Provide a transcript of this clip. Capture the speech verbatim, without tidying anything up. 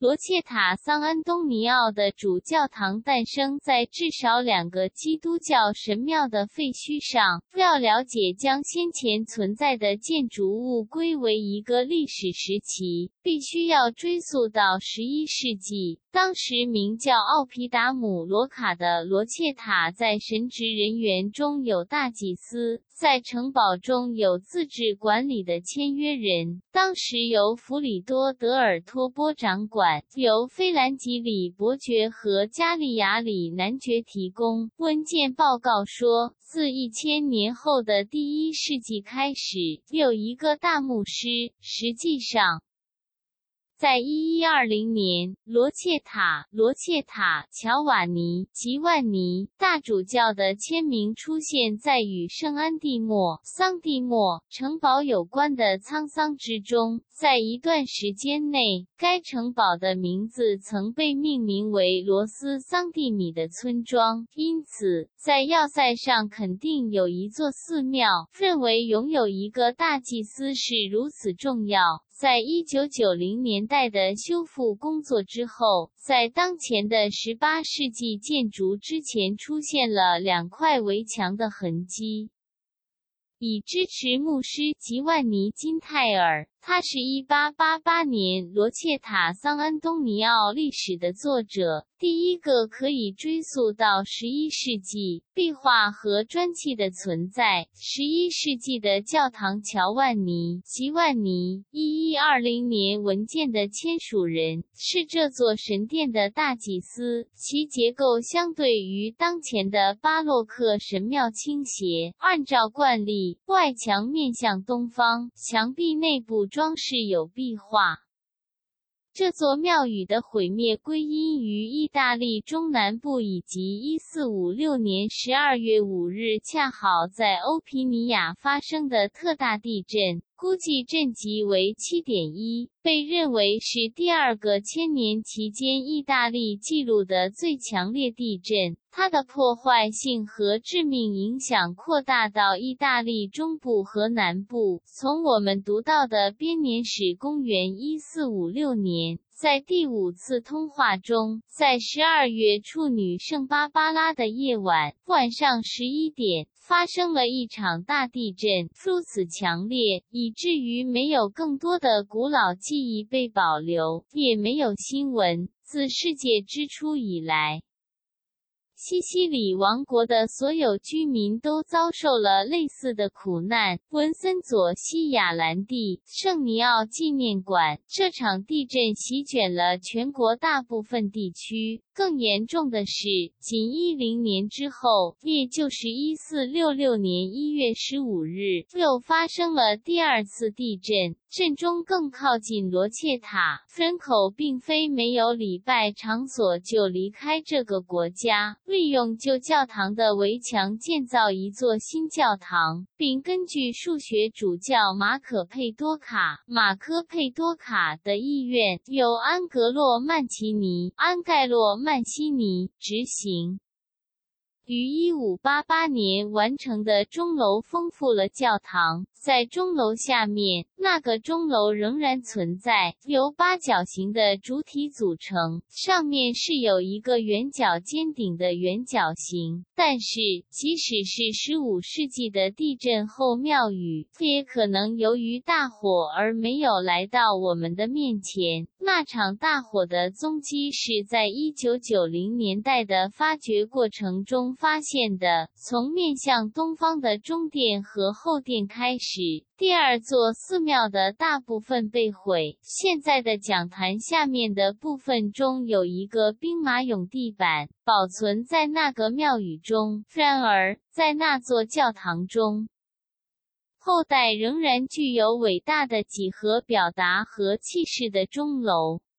罗切塔桑安东尼奥的主教堂诞生在至少两个基督教神庙的废墟上。要了解将先前存在的建筑物归为一个历史时期，必须要追溯到十一世纪。当时名叫奥皮达姆罗卡的罗切塔在神职人员中有大祭司，在城堡中有自治管理的签约人，当时由弗里多德尔托波掌管，由菲兰吉里伯爵和加利亚里男爵提供。文件报告说，自一千年后的第一世纪开始，有一个大牧师，实际上在一一二零年，罗切塔、罗切塔、乔瓦尼、吉万尼大主教的签名出现在与圣安蒂莫、桑蒂莫城堡有关的沧桑之中。在一段时间内，该城堡的名字曾被命名为罗斯桑蒂米的村庄，因此在要塞上肯定有一座寺庙。认为拥有一个大祭司是如此重要。在一九九零年代的修复工作之后，在当前的十八世纪建筑之前出现了两块围墙的痕迹，以支持牧师吉万尼金泰尔。他是一八八八年罗切塔桑安东尼奥历史的作者，第一个可以追溯到十一世纪。壁画和砖砌的存在，十一世纪的教堂乔万尼、吉万尼，一一二零年文件的签署人，是这座神殿的大祭司，其结构相对于当前的巴洛克神庙倾斜。按照惯例，外墙面向东方，墙壁内部装饰有壁画。这座庙宇的毁灭归因于意大利中南部，以及一四五六年十二月五日恰好在欧皮尼亚发生的特大地震，估计震级为 七点一， 被认为是第二个千年期间意大利记录的最强烈地震。它的破坏性和致命影响扩大到意大利中部和南部。从我们读到的编年史公元一四五六年，在第五次通话中，在十二月处女圣巴巴拉的夜晚，晚上十一点，发生了一场大地震，如此强烈，以至于没有更多的古老记忆被保留，也没有新闻。自世界之初以来，西西里王国的所有居民都遭受了类似的苦难。文森佐西亚兰蒂圣尼奥纪念馆，这场地震席卷了全国大部分地区。更严重的是，仅一零年之后，也就是一四六六年一月十五日，又发生了第二次地震。震中更靠近罗切塔，人口并非没有礼拜场所就离开这个国家，利用旧教堂的围墙建造一座新教堂，并根据数学主教马可佩多卡、马科佩多卡的意愿，由安格洛曼奇尼、安盖洛曼西尼执行。于一五八八年完成的钟楼丰富了教堂。在钟楼下面，那个钟楼仍然存在，由八角形的主体组成，上面是有一个圆角尖顶的圆角形。但是，即使是十五世纪的地震后庙宇，也可能由于大火而没有来到我们的面前。那场大火的踪迹是在一九九零年代的发掘过程中发现的。从面向东方的中殿和后殿开始，第二座寺庙的大部分被毁。现在的讲坛下面的部分中有一个兵马俑地板，保存在那个庙宇中。然而，在那座教堂中，后代仍然具有伟大的几何表达和气势的钟楼。